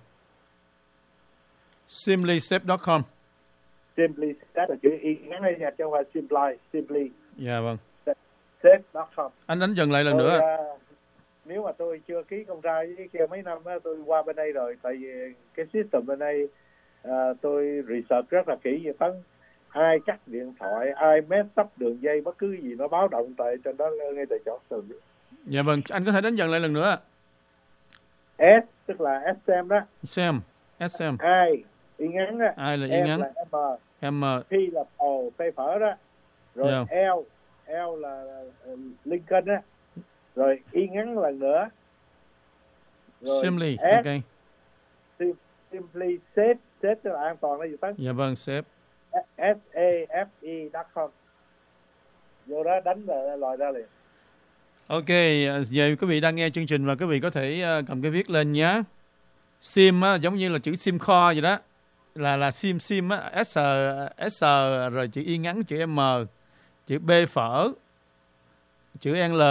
simply safe chấm com. Simply safe là chữ y ngắn đây nha, chứ không phải simply, simply. Dạ vâng. safe chấm com. Anh đánh dần lại lần tôi, nữa. Uh, nếu mà tôi chưa ký công trai với kia mấy năm đó, tôi qua bên đây rồi, tại vì cái system bên đây uh, tôi research rất là kỹ về Tấn. Ai cắt điện thoại, ai mess up đường dây, bất cứ gì nó báo động tại trên đó ngay tại chỗ sườn. Dạ vâng, anh có thể đánh dần lại lần nữa. S tức là S M đó. Sam, S M. I y ngắn đó. I là y M ngắn. là M. M. P là Paul, P phở đó. Rồi Yeah. L, L là uh, Lincoln đó. Rồi y ngắn lần nữa. Rồi Simply, S, ok. sim, simply safe, safe tức là an toàn đó gì Tấn. Dạ vâng, safe. S A F E chấm com. Vô đó đánh là lòi ra liền. Ok, giờ quý vị đang nghe chương trình và quý vị có thể cầm cái viết lên nhé. Sim á, giống như là chữ sim kho vậy đó. Là là sim sim á, S S rồi chữ y ngắn, chữ M, chữ B phở, chữ L,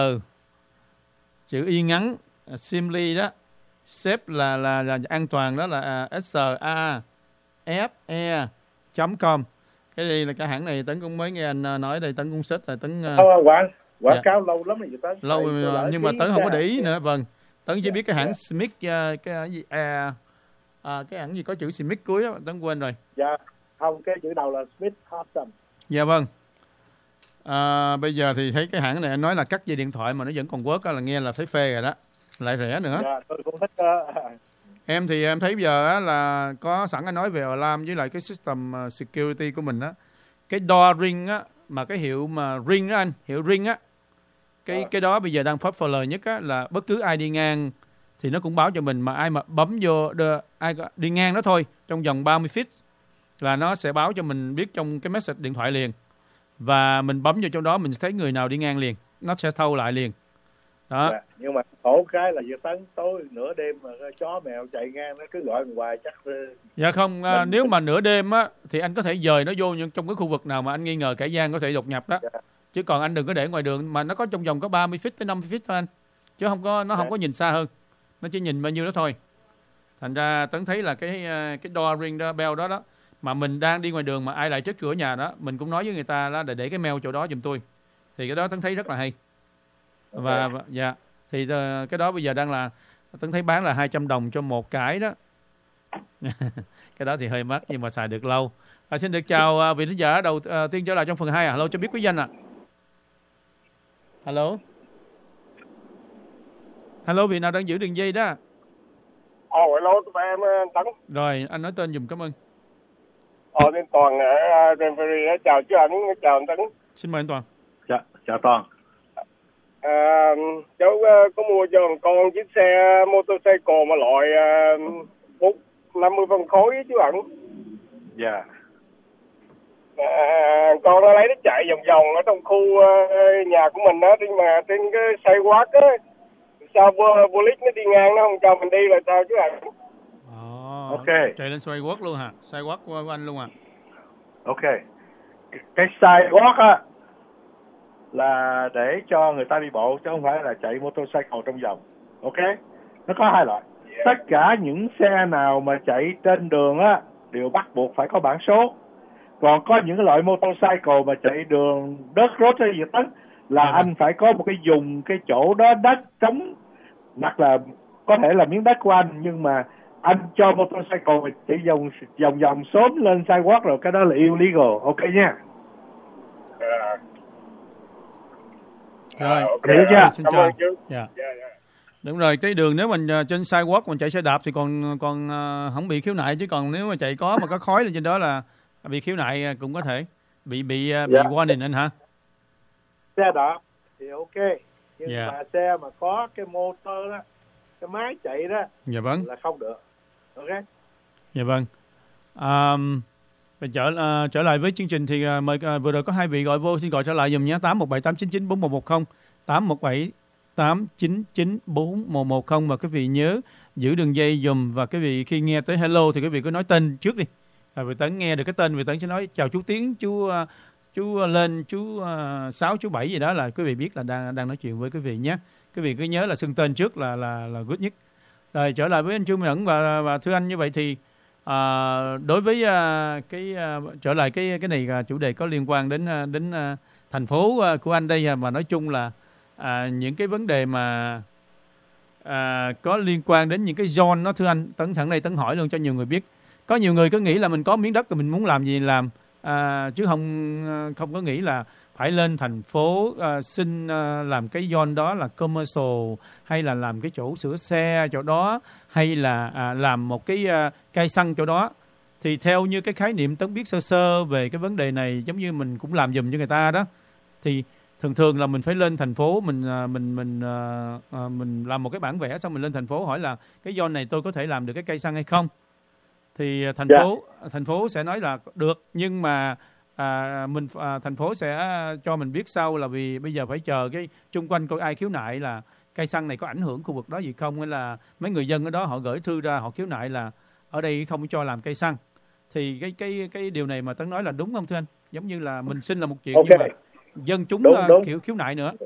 chữ y ngắn, simply đó. Safe là là là an toàn, đó là S A F E chấm com. Cái này là cái hãng này Tấn cũng mới nghe anh nói đây, Tấn cũng search rồi Tấn Ờ, quảng quảng dạ. cáo lâu lắm rồi Tấn. Lâu Tại nhưng mà Tấn không có để ý ra. nữa. Vâng, Tấn chỉ Dạ, biết cái hãng dạ. Smith uh, cái gì à, à, cái hãng gì có chữ Smith cuối đó, Tấn quên rồi. Dạ, không, cái chữ đầu là Smith Hudson. Dạ vâng. À, bây giờ thì thấy cái hãng này anh nói là cắt dây điện thoại mà nó vẫn còn work, là nghe là thấy phê rồi đó, lại rẻ nữa. Dạ, tôi cũng thích. Uh, Em thì em thấy bây giờ á, là có sẵn anh nói về alarm với lại cái system security của mình á, cái door ring á, mà cái hiệu mà ring á anh, hiệu ring á, cái à. cái đó bây giờ đang popular nhất á, là bất cứ ai đi ngang thì nó cũng báo cho mình, mà ai mà bấm vô đơ, ai đi ngang đó thôi trong vòng ba mươi feet là nó sẽ báo cho mình biết trong cái message điện thoại liền, và mình bấm vô trong đó mình sẽ thấy người nào đi ngang liền, nó sẽ thâu lại liền đó. Dạ, nhưng mà khổ cái là Việt Tấn tối nửa đêm mà chó mèo chạy ngang nó cứ gọi hoài chắc. Dạ không, à, nếu mà nửa đêm á thì anh có thể dời nó vô trong cái khu vực nào mà anh nghi ngờ kẻ gian có thể đột nhập đó. Dạ. Chứ còn anh đừng có để ngoài đường mà nó có trong vòng có ba mươi feet tới năm mươi feet thôi anh. Chứ không có nó dạ. không có nhìn xa hơn. Nó chỉ nhìn bao nhiêu đó thôi. Thành ra Tấn thấy là cái cái door ring đó, bell đó đó, mà mình đang đi ngoài đường mà ai lại trước cửa nhà đó, mình cũng nói với người ta đó để để cái mail chỗ đó giùm tôi. Thì cái đó Tấn thấy rất là hay. Và, và dạ thì cái đó bây giờ đang là Tấn thấy bán là hai trăm đồng cho một cái đó. Cái đó thì hơi mắc nhưng mà xài được lâu. À, xin được chào vị thính giả đầu uh, tiên trở lại trong phần hai. À. Hello, cho biết quý danh ạ. À. Hello. Hello, vị nào đang giữ đường dây đó? Ồ, oh, hello, tụi em Tấn. Rồi, anh nói tên dùm, cảm ơn. Ồ, tên Toàn ở Renfrew, chào chú anh, chào anh Tấn. Xin mời anh Toàn. Dạ, chào Toàn. À, cháu uh, có mua cho con chiếc xe motorcycle mà loại uh, năm mươi phân khối chú anh. Dạ. Yeah. À, con nó lấy nó chạy vòng vòng ở trong khu uh, nhà của mình đó, nhưng mà trên cái xe quát á, sao police nó đi ngang nó không cho mình đi là sao chú anh? Oh, ok. Chạy lên xoay quất luôn hả? Xoay quất của anh luôn à? Ok. Cái sidewalk á là để cho người ta đi bộ chứ không phải là chạy motorcycle trong vòng. Ok. Nó có hai loại. Yeah. Tất cả những xe nào mà chạy trên đường á đều bắt buộc phải có bảng số. Còn có những cái loại motorcycle mà chạy đường đất road hay gì đó là yeah. anh phải có một cái dùng cái chỗ đó đất trống, hoặc là có thể là miếng đất của anh, nhưng mà anh cho motorcycle chạy vòng vòng vòng xóm lên sidewalk rồi, cái đó là illegal. Ok nha. Yeah. Rồi, okay. Hiểu chưa? Xin chào. Dạ. Yeah. Yeah, yeah. Đúng rồi, cái đường nếu mình uh, trên sidewalk mình chạy xe đạp thì còn còn uh, không bị khiếu nại, chứ còn nếu mà chạy có mà có khói lên trên đó là Bị khiếu nại cũng có thể bị bị bị Dạ. warning anh hả? Xe đạp thì ok, nhưng Dạ. mà xe mà có cái motor đó, cái máy chạy đó Dạ vâng. là không được. Ok. Dạ vâng. À, trở uh, trở lại với chương trình thì uh, mời uh, vừa rồi có hai vị gọi vô, xin gọi trở lại dùm nhé. Tám một bảy tám chín chín bốn một một không, tám một bảy tám chín chín bốn một một không, và quý vị nhớ giữ đường dây dùm, và quý vị khi nghe tới hello thì quý vị cứ nói tên trước đi. À, Vị Tấn nghe được cái tên Vị Tấn sẽ nói chào chú Tiến, chú uh, chú lên, chú uh, sáu, chú bảy gì đó là quý vị biết là đang đang nói chuyện với quý vị nhé. Quý vị cứ nhớ là xưng tên trước là là là good nhất. Rồi trở lại với anh Trương Minh Ẩn và và thưa anh, như vậy thì à, đối với à, cái à, trở lại cái cái này à, chủ đề có liên quan đến à, đến à, thành phố à, của anh đây, à, mà nói chung là à, những cái vấn đề mà à, có liên quan đến những cái zone đó, thưa anh Tấn, sẵn đây Tấn hỏi luôn cho nhiều người biết. Có nhiều người cứ nghĩ là mình có miếng đất rồi mình muốn làm gì làm, à, chứ không không có nghĩ là phải lên thành phố à, xin à, làm cái zone đó là commercial, hay là làm cái chỗ sửa xe chỗ đó, hay là à, làm một cái à, cây xăng chỗ đó. Thì theo như cái khái niệm Tấn biết sơ sơ về cái vấn đề này, giống như mình cũng làm giùm cho người ta đó, thì thường thường là mình phải lên thành phố, mình à, mình mình à, à, mình làm một cái bản vẽ, xong mình lên thành phố hỏi là cái zone này tôi có thể làm được cái cây xăng hay không. Thì thành Dạ. phố thành phố sẽ nói là được, nhưng mà à, mình à, thành phố sẽ cho mình biết sau, là vì bây giờ phải chờ cái chung quanh coi ai khiếu nại là cây xăng này có ảnh hưởng khu vực đó gì không, hay là mấy người dân ở đó họ gửi thư ra họ khiếu nại là ở đây không cho làm cây xăng. Thì cái cái cái điều này mà Tấn nói là đúng không thưa anh? Giống như là mình xin là một chuyện, Ok. nhưng mà dân chúng Đúng, uh, đúng. kiểu khiếu nại nữa.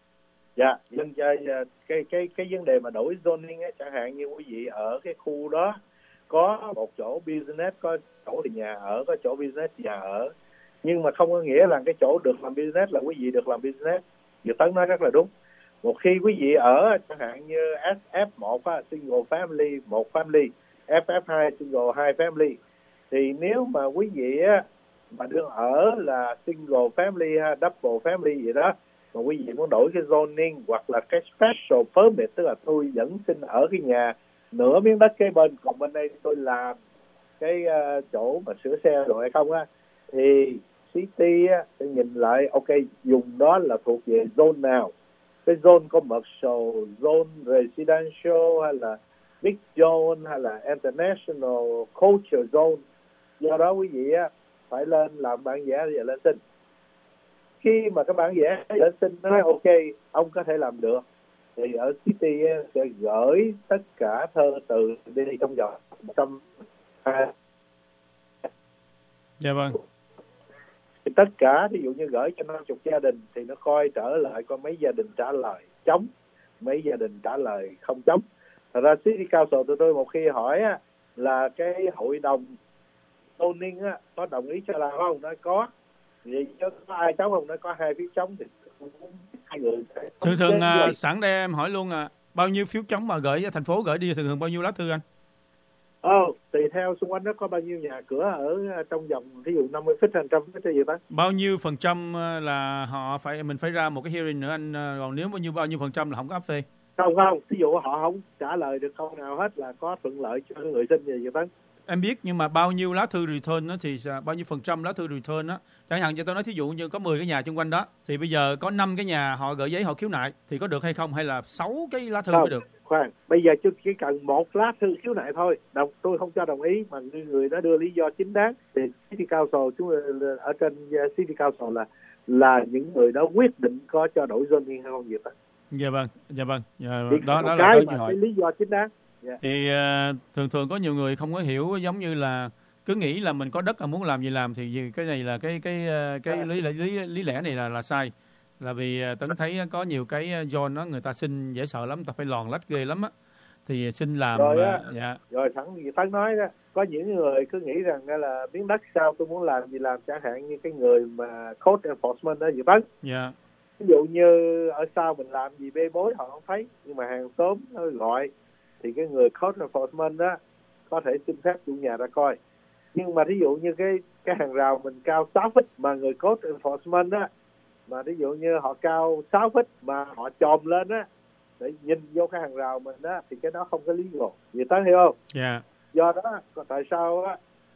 Dạ, dân chơi cái cái cái vấn đề mà đổi zoning ấy, chẳng hạn như quý vị ở cái khu đó có một chỗ business, có chỗ thì nhà ở, có chỗ business nhà ở, nhưng mà không có nghĩa là cái chỗ được làm business là quý vị được làm business. Dự Tấn nói rất là đúng. Một khi quý vị ở chẳng hạn như ét ép một á, single family một family, ép ép hai single hai family, thì nếu mà quý vị á, mà đương ở là single family ha, double family gì đó, mà quý vị muốn đổi cái zoning hoặc là cái special permit, tức là tôi vẫn xin ở cái nhà nửa miếng đất kế bên, còn bên đây tôi làm cái uh, chỗ mà sửa xe rồi hay không á, thì city á, sẽ nhìn lại ok dùng đó là thuộc về zone nào, cái zone commercial, zone residential, hay là big zone, hay là international culture zone. Do đó quý vị á, phải lên làm bản vẽ và lên xin. Khi mà cái bản vẽ lên xin nói ok ông có thể làm được, thì ở city sẽ gửi tất cả thơ từ đi trong vòng một trăm hai. Dạ vâng. Tất cả ví dụ như gửi cho năm chục gia đình thì nó coi trở lại coi mấy gia đình trả lời chống, mấy gia đình trả lời không chống. Thật ra City Council tụi tôi một khi hỏi á, là cái hội đồng zoning á có đồng ý cho làm không, nói có. Vậy chứ có ai chống không, nói có hai phiếu chống thì hai người. Thường thường à, sẵn đây em hỏi luôn à, bao nhiêu phiếu chống mà gửi thành phố gửi đi, thường thường bao nhiêu lá thư anh? Ồ, oh, tùy theo xung quanh đó có bao nhiêu nhà cửa ở trong vòng ví dụ năm mươi feet hay một trăm feet gì đó. Bao nhiêu phần trăm là họ phải mình phải ra một cái hearing nữa anh, còn nếu bao nhiêu bao nhiêu phần trăm là không có áp phê? Không không, ví dụ họ không trả lời được câu nào hết là có thuận lợi cho người xin gì vậy Tấn? Em biết, nhưng mà bao nhiêu lá thư return đó thì bao nhiêu phần trăm lá thư return đó, chẳng hạn cho tôi nói thí dụ như có mười cái nhà xung quanh đó, thì bây giờ có năm cái nhà họ gửi giấy họ khiếu nại thì có được hay không, hay là sáu cái lá thư không, mới được? Khoan, bây giờ chỉ cần một lá thư khiếu nại thôi, đồng tôi không cho đồng ý mà người đó đưa lý do chính đáng thì City Council chúng ở trên City Council là là những người đó quyết định có cho đổi zoning hay không vậy ta? Dạ vâng, dạ vâng, dạ, đó, đó đó là cái câu mà hỏi. cái lý do chính đáng. Yeah. Thì uh, thường thường có nhiều người không có hiểu, giống như là cứ nghĩ là mình có đất là muốn làm gì làm, thì cái này là cái cái cái lý lý lý lẽ này là là sai. Là vì Tấn thấy có nhiều cái zone đó người ta xin dễ sợ lắm, ta phải lòn lách ghê lắm á, thì xin làm rồi á, dạ. Rồi thẳng gì Tấn nói đó, có những người cứ nghĩ rằng là miếng đất sao tôi muốn làm gì làm, chẳng hạn như cái người mà code enforcement đó gì Tấn. Dạ. Ví dụ như ở sau mình làm gì bê bối họ không thấy, nhưng mà hàng xóm nó gọi thì cái người code enforcement đó có thể xin phép chủ nhà ra coi. Nhưng mà ví dụ như cái cái hàng rào mình cao sáu feet mà người code enforcement đó, mà ví dụ như họ cao sáu feet mà họ chòm lên á để nhìn vô cái hàng rào mình á, thì cái đó không có legal. Vậy ta hiểu không? Dạ. Do đó tại sao á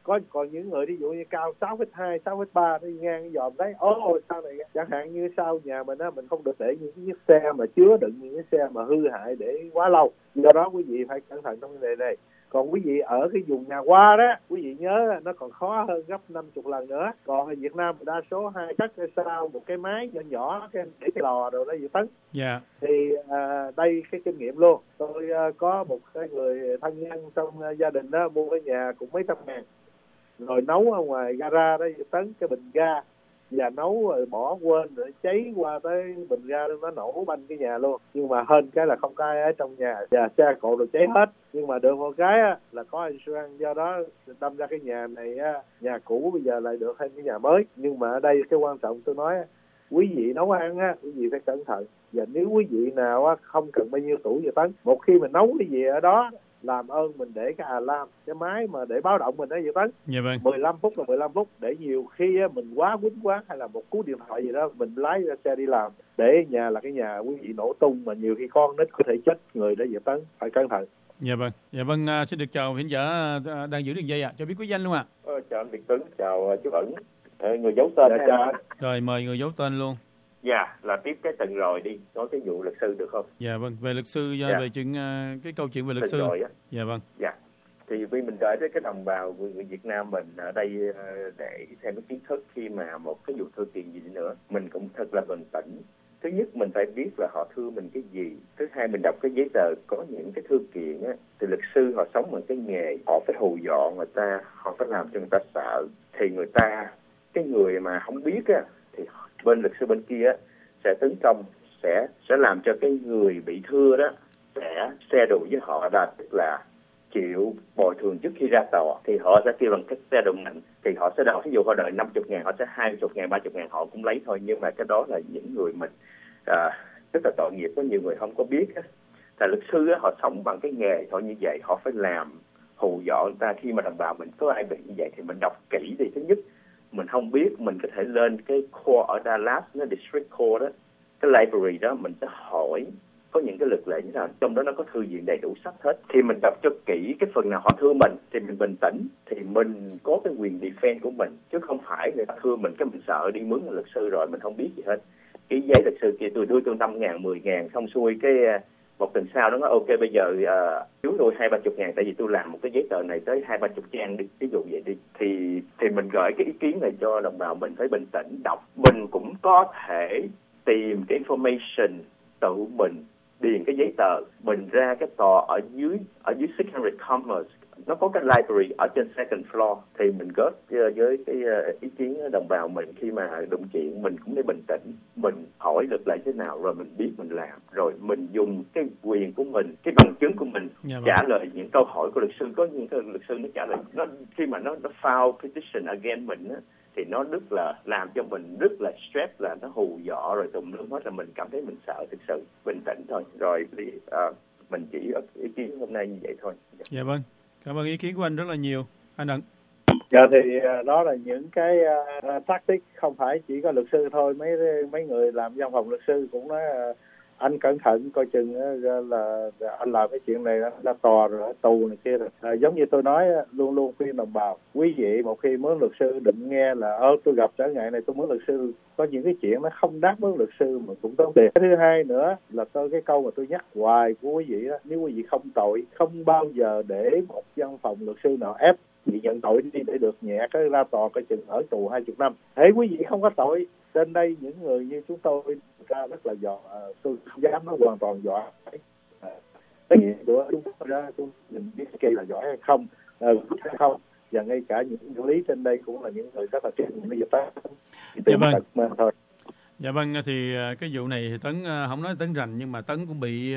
Có còn những người ví dụ như cao sáu phẩy hai, sáu phẩy ba đi ngang cái dòm thấy ồ sau này chẳng hạn như sau nhà mình á, mình không được để những chiếc xe mà chứa đựng những cái xe mà hư hại để quá lâu. Do đó quý vị phải cẩn thận trong vấn đề này. Còn quý vị ở cái vùng nhà qua đó, quý vị nhớ nó còn khó hơn gấp năm mươi lần nữa. Còn ở Việt Nam đa số hai cất cái sau một cái máy nhỏ nhỏ cái để cái lò đồ đó vậy Tấn. Dạ. Yeah. Thì à, đây cái kinh nghiệm luôn. Tôi à, có một cái người thân nhân trong à, gia đình đó mua cái nhà cũng mấy trăm ngàn. Rồi nấu ở ngoài gara đó vậy Tấn, cái bình ga. Và nấu rồi bỏ quên rồi cháy qua tới bình ga nó nổ banh cái nhà luôn. Nhưng mà hên cái là không có ai ở trong nhà và xe cộ rồi cháy hết. Nhưng mà được một cái á, là có insurance, do đó đâm ra cái nhà này á, nhà cũ bây giờ lại được thêm cái nhà mới. Nhưng mà ở đây cái quan trọng tôi nói quý vị nấu ăn á, quý vị phải cẩn thận. Và nếu quý vị nào á, không cần bao nhiêu tuổi vậy Tấn, một khi mình nấu cái gì ở đó làm ơn mình để cái alarm, cái máy mà để báo động mình đó vậy Tấn. Dạ vâng. mười lăm phút là mười lăm phút, để nhiều khi á, mình quá quýnh quá hay là một cú điện thoại gì đó mình lái ra xe đi làm, để nhà là cái nhà quý vị nổ tung mà nhiều khi con nít có thể chết người đó vậy Tấn, phải cẩn thận. Dạ vâng. Dạ vâng, à, xin được chào khán giả à, đang giữ đường dây ạ. À. Cho biết quý danh luôn ạ. À. Ờ, chào anh Việt Tuấn, chào chú Ẩn. Ờ, người giấu tên. Dạ, chào. Rồi mời người giấu tên luôn. Dạ, là tiếp cái tuần rồi đi, nói cái vụ luật sư được không? Dạ vâng, về luật sư, dạ. về chuyện cái câu chuyện về luật tuần sư. Rồi á. Dạ vâng. Dạ. Thì vì mình đợi tới cái đồng bào người Việt Nam mình ở đây để thêm cái kiến thức khi mà một cái vụ thư kiện gì nữa, mình cũng thật là bình tĩnh. Thứ nhất mình phải biết là họ thưa mình cái gì. Thứ hai mình đọc cái giấy tờ, có những cái thư kiện á, thì luật sư họ sống bằng cái nghề, họ phải hù dọa người ta, họ phải làm cho người ta sợ. Thì người ta, cái người mà không biết á, thì bên luật sư bên kia á, sẽ tấn công, sẽ sẽ làm cho cái người bị thưa đó sẽ xe đùa với họ, là tức là chịu bồi thường trước khi ra tòa. Thì họ sẽ kêu bằng cái xe đụng nặng, thì họ sẽ đòi, ví dụ họ đợi năm mươi ngàn, họ sẽ hai mươi ngàn, ba mươi ngàn họ cũng lấy thôi. Nhưng mà cái đó là những người mình à, rất là tội nghiệp, có nhiều người không có biết á. Là luật sư á, họ sống bằng cái nghề họ như vậy, họ phải làm hù dọa người ta. Khi mà đồng bào mình có ai bị như vậy thì mình đọc kỹ đi. Thứ nhất mình không biết, mình có thể lên cái court ở Dallas, nó district court đó, cái library đó, mình sẽ hỏi có những cái luật lệ như thế nào, trong đó nó có thư viện đầy đủ sách hết. Thì mình đọc cho kỹ cái phần nào họ thưa mình thì mình bình tĩnh, thì mình có cái quyền defend của mình, chứ không phải người ta thưa mình cái mình sợ đi mướn luật sư rồi mình không biết gì hết. Cái giấy luật sư kia tôi đưa tôi năm ngàn, mười ngàn, xong xuôi cái một tuần sau nó nói ok bây giờ uh, chú tôi hai ba chục ngàn, tại vì tôi làm một cái giấy tờ này tới hai ba chục trang đi, ví dụ vậy đi. Thì thì mình gửi cái ý kiến này cho đồng bào mình phải bình tĩnh đọc. Mình cũng có thể tìm cái information tự mình, điền cái giấy tờ, mình ra cái tòa ở dưới ở dưới six hundred Commerce, nó có cái library ở trên second floor, thì mình góp uh, với cái uh, ý kiến đồng bào mình khi mà đụng chuyện, mình cũng để bình tĩnh, mình hỏi luật lệ thế nào rồi mình biết mình làm, rồi mình dùng cái quyền của mình, cái bằng chứng của mình yeah, trả lời những câu hỏi của luật sư. Có những cái luật sư nó trả lời, nó khi mà nó nó file petition against mình á, thì nó rất là làm cho mình rất là stress, là nó hù dọa rồi tùm lum hết, là mình cảm thấy mình sợ. Thực sự bình tĩnh thôi. Rồi thì uh, mình chỉ ý kiến hôm nay như vậy thôi. Dạ vâng, cảm ơn ý kiến của anh rất là nhiều. Anh Ẩn. Dạ thì uh, đó là những cái uh, tactic, không phải chỉ có luật sư thôi, mấy mấy người làm văn phòng luật sư cũng nói uh, anh cẩn thận, coi chừng uh, là anh làm cái chuyện này ra tòa rồi ở tù này kia rồi. À, giống như tôi nói, luôn luôn khuyên đồng bào, quý vị một khi mướn luật sư định nghe là ơ tôi gặp trở ngại này tôi mướn luật sư, có những cái chuyện nó không đáng mướn luật sư mà cũng tốn tiền. Cái thứ hai nữa là tôi cái câu mà tôi nhắc hoài của quý vị đó, nếu quý vị không tội, không bao giờ để một văn phòng luật sư nào ép bị nhận tội đi để được nhẹ cái ra tòa, coi chừng ở tù hai mươi năm. Thế quý vị không có tội, trên đây những người như chúng tôi ra rất là giỏi, tôi không dám nói hoàn toàn giỏi. Cái gì của chúng tôi ra tôi mình biết cái là giỏi hay không, hay không, và ngay cả những quản lý trên đây cũng là những người rất là chuyên nghiệp nghiệp tác. Dạ vâng. Thôi. Dạ vâng, thì cái vụ này thì Tấn không nói Tấn rành, nhưng mà Tấn cũng bị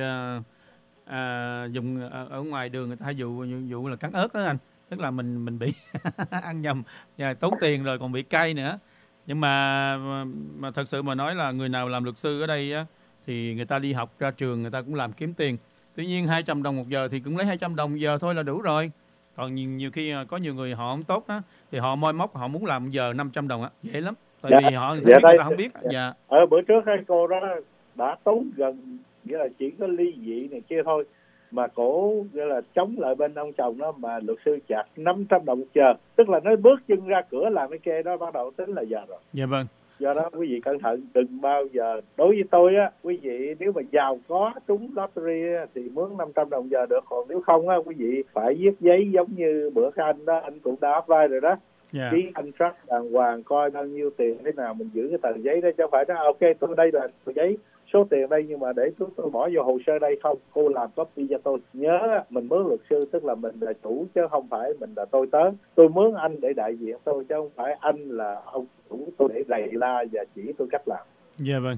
à, dùng ở ngoài đường người ta hay dụ dụ là cắn ớt đó anh, tức là mình mình bị ăn nhầm, và tốn tiền rồi còn bị cay nữa. Nhưng mà mà thật sự mà nói là người nào làm luật sư ở đây á, thì người ta đi học ra trường người ta cũng làm kiếm tiền. Tuy nhiên hai trăm đồng một giờ thì cũng lấy hai trăm đồng giờ thôi là đủ rồi. Còn nhiều, nhiều khi có nhiều người họ không tốt á, thì họ moi móc, họ muốn làm giờ năm trăm đồng á, dễ lắm. Tại dạ, vì họ dạ, người ta không biết. Dạ. Dạ. Ở bữa trước cái cô đó đã tốn gần, nghĩa là chỉ có ly dị này kia thôi, mà cổ gọi là chống lại bên ông chồng đó, mà luật sư chặt năm trăm đồng một giờ, tức là nó bước chân ra cửa làm cái kê đó bắt đầu tính là giờ rồi. Dạ vâng. Do đó quý vị cẩn thận, đừng bao giờ, đối với tôi á, quý vị nếu mà giàu có trúng lottery á, thì mướn năm trăm đồng giờ được, còn nếu không á, quý vị phải viết giấy giống như bữa cái anh đó, anh cũng đã apply rồi đó. Yeah. Ký anh trust đàng hoàng, coi bao nhiêu tiền thế nào mình giữ cái tờ giấy đó, chứ không phải đó ok tôi đây là tờ giấy số tiền đây nhưng mà để tôi, tôi bỏ vô hồ sơ đây không, cô làm copy cho tôi. Nhớ mình mướn luật sư tức là mình là chủ chứ không phải mình là tôi tớ. Tôi mướn anh để đại diện tôi chứ không phải anh là ông chủ tôi để đầy la và chỉ tôi cách làm. Dạ vâng.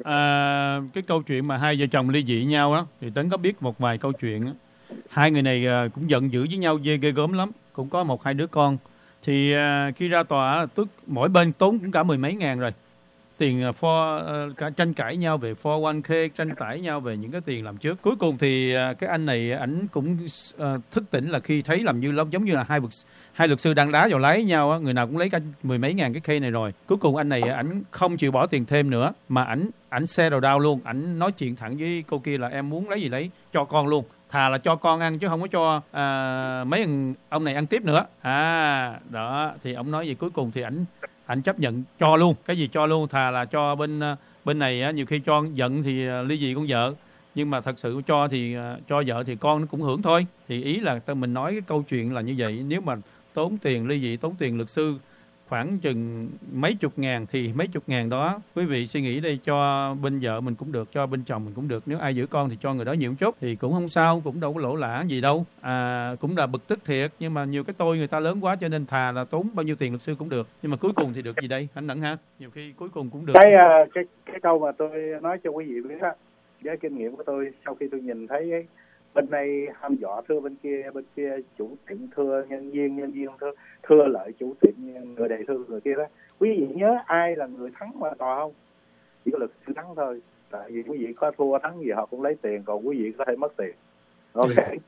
À, cái câu chuyện mà hai vợ chồng ly dị nhau á thì Tấn có biết một vài câu chuyện á. Hai người này cũng giận dữ với nhau ghê ghê gớm lắm, cũng có một hai đứa con. Thì à, khi ra tòa tức mỗi bên tốn cũng cả mười mấy ngàn rồi. Tiền for uh, cả tranh cãi nhau về four oh one k, tranh cãi nhau về những cái tiền làm trước. Cuối cùng thì uh, cái anh này ảnh cũng uh, thức tỉnh là khi thấy làm như giống như là hai hai luật sư đang đá vào lái nhau á, người nào cũng lấy cả mười mấy ngàn cái cây này rồi. Cuối cùng anh này ảnh không chịu bỏ tiền thêm nữa mà ảnh ảnh xe đầu đao luôn, ảnh nói chuyện thẳng với cô kia là em muốn lấy gì lấy, cho con luôn. Thà là cho con ăn chứ không có cho à, mấy ông này ăn tiếp nữa. À đó thì ông nói vậy, cuối cùng thì ảnh ảnh chấp nhận cho luôn, cái gì cho luôn, thà là cho bên bên này á, nhiều khi cho giận thì ly dị con vợ, nhưng mà thật sự cho thì cho vợ thì con nó cũng hưởng thôi. Thì ý là mình nói cái câu chuyện là như vậy, nếu mà tốn tiền ly dị, tốn tiền luật sư khoảng chừng mấy chục ngàn thì mấy chục ngàn đó quý vị suy nghĩ đây, cho bên vợ mình cũng được, cho bên chồng mình cũng được. Nếu ai giữ con thì cho người đó nhiều chút thì cũng không sao, cũng đâu có lỗ lã gì đâu. À, cũng là bực tức thiệt, nhưng mà nhiều cái tôi người ta lớn quá cho nên thà là tốn bao nhiêu tiền luật sư cũng được. Nhưng mà cuối cùng thì được gì đây anh Đặng ha? Nhiều khi cuối cùng cũng được. Cái cái cái câu mà tôi nói cho quý vị biết á, với kinh nghiệm của tôi sau khi tôi nhìn thấy ấy, bên này hăm dọa thưa bên kia, bên kia chủ tiệm thưa nhân viên, nhân viên thưa thưa lợi chủ tiệm, người này thưa người kia đó. Quý vị nhớ ai là người thắng qua tòa không? Chỉ có luật sư thắng thôi. Tại vì quý vị có thua thắng gì họ cũng lấy tiền, còn quý vị có thể mất tiền. Ok.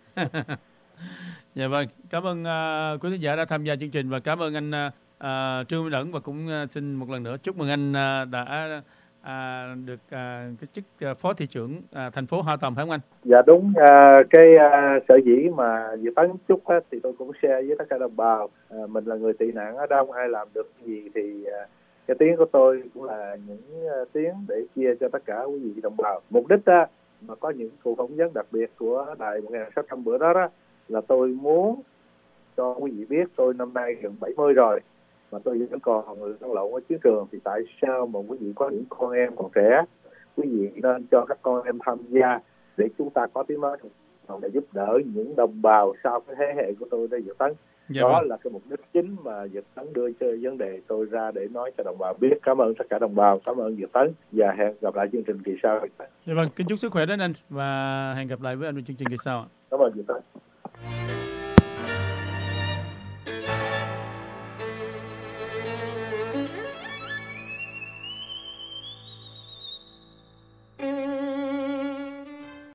Dạ vâng, cảm ơn uh, quý khán giả đã tham gia chương trình và cảm ơn anh uh, Trương Minh Đẩn, và cũng uh, xin một lần nữa chúc mừng anh uh, đã À, được à, cái chức à, phó thị trưởng à, thành phố Hoa Tầm, phải không anh? Dạ đúng. À, cái à, sở dĩ mà Việt Tấn chúc á, thì tôi cũng share với tất cả đồng bào. À, mình là người tị nạn ở đâu, ai làm được cái gì thì à, cái tiếng của tôi cũng là những à, tiếng để chia cho tất cả quý vị đồng bào. Mục đích á, mà có những cuộc phỏng vấn đặc biệt của đài một nghìn sáu trăm bữa đó, đó là tôi muốn cho quý vị biết tôi năm nay gần bảy mươi rồi mà tôi vẫn còn người lăn lộn ở chiến trường. Thì tại sao mà quý vị có những con em còn trẻ, quý vị nên cho các con em tham gia để chúng ta có tiếng nói, để giúp đỡ những đồng bào sau cái thế hệ của tôi đây Việt Tấn. Dạ đó vâng. Là cái mục đích chính mà Việt Tấn đưa cho vấn đề tôi ra để nói cho đồng bào biết. Cảm ơn tất cả đồng bào, cảm ơn Việt Tấn và hẹn gặp lại chương trình kỳ sau. Dạ vâng, kính chúc sức khỏe đến anh và hẹn gặp lại với anh trong chương trình kỳ sau. Cảm ơn Việt Tấn.